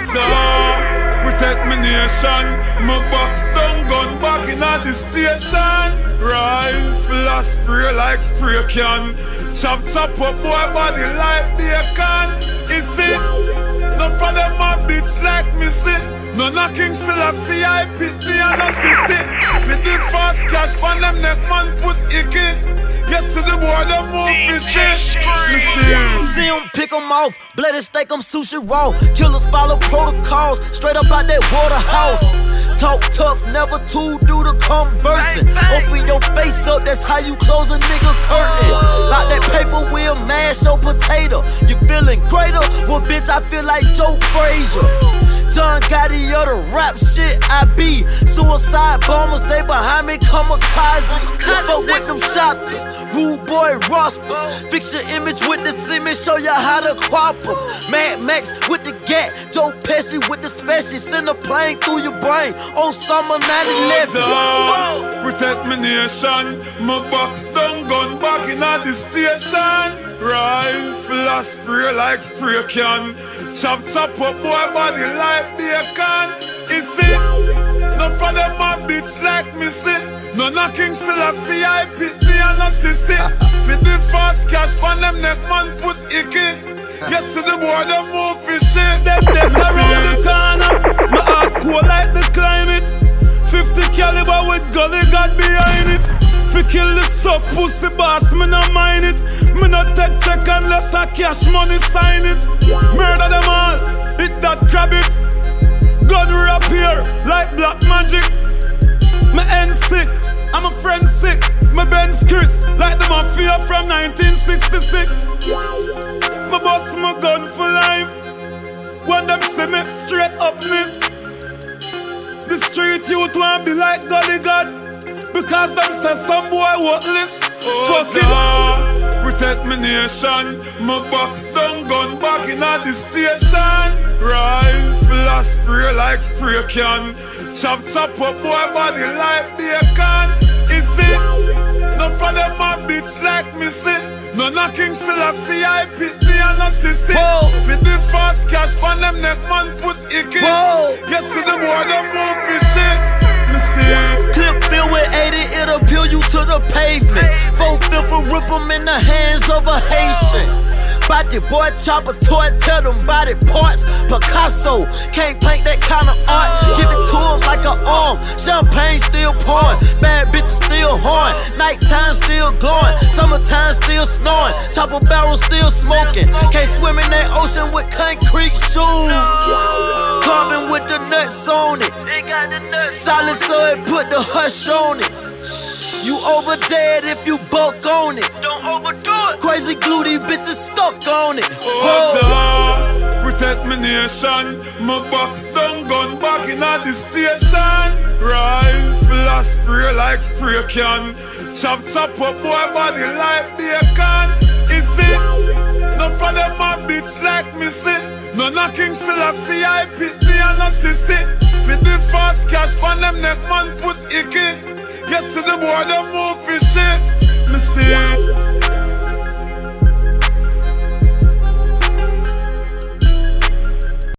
Protect my nation. My box down gun back in at the station. Rifle a spray like spray can. Chop up boy body like bacon. Is it? None for them a bitch like me see. No knocking still I see I pit me and I see. With the fast cash pan them neck man put icky. Yes to the boy them move me shit. See him pick them off, bloody steak them sushi raw. Killers follow protocols, straight up out that waterhouse. Talk tough, never to do the conversing. Open your face up, that's how you close a nigga curtain. About that paper wheel, mash or potato. You feeling greater? Well bitch I feel like Joe Frazier. John Gotti of the rap shit, I be suicide bombers, they behind me, kamikaze. Fuck with them shotters, rude boy rosters. Fix your image with the cement, show you how to crop them. Mad Max with the gat, Joe Pesci with the special. Send a plane through your brain on summer 9/11. Protect my nation, my box down gun back in at the station. Rifle a spray like spray can. Chop up boy body like bacon. Is it? None for them a bitch like me see. No knocking still I see I pit me and I see. With the fast cash pan them neck man put icky. Yes to the boy them move for shit. Them around the corner. My heart cold like the climate. 50 caliber with gully got behind it. Fi kill the suck pussy boss, me no mind it. Me no take check unless I cash money sign it. Murder them all, hit that crab it. Gun rap here like black magic. My end sick, I'm a friend sick. My Benz Chris like the mafia from 1966. My boss my gun for life. When them see me straight up miss. The street youth want be like Gully God. Because them say some boy worthless. Fuck it. Protect my nation. My box down gun back in at the station. Rifle a spray like spray can. Chop boy body like bacon. Is it? None for them a bitch like me see. No knocking still I see I pit me and I see. With the fast cash pan them neck man put icky. Yes to the boy them move me shit. Clip filled with 80, it'll peel you to the pavement. 4/5 will rip them in the hands of a Haitian. Body boy chop a toy, tell them body parts. Picasso can't paint that kind of art. Give it to him like an arm. Champagne still pouring, bad bitch still horn. Nighttime still glowing, summertime still snoring. Chopper barrel still smoking. Can't swim in that ocean with concrete shoes. Carbon with the nuts on it. Silent so it put the hush on it. You over dead if you bulk on it. Don't overdo it. Crazy glue, these bitches stuck on it. Protect my nation. My box down gun back in at the station. Rifle a spray like spray can. Chop boy body like bacon. Is it? None for them a bitch like me see. No knocking still I see I pit me and I see. With the fast cash pan them neck man put icky. Yes to the boy them move for shit. Me see.